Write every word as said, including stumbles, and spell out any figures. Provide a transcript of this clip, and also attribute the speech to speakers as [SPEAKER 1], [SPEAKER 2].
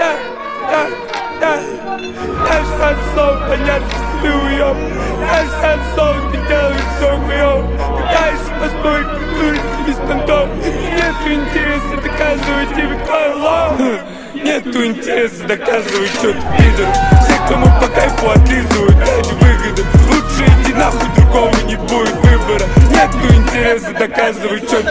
[SPEAKER 1] да, да, да. Наш шансон, понятно, что ты уёб. Наш шансон, ты делаешь всё хуёв. Пытаешься построить культуру без понтов. Нету интереса доказывать тебе Кайло. Нету интереса доказывать, что ты пидор. Все, кому по кайфу отлизывают ради выгоды. Лучше иди нахуй, другого не будет выбора. Нету интереса доказывать, что ты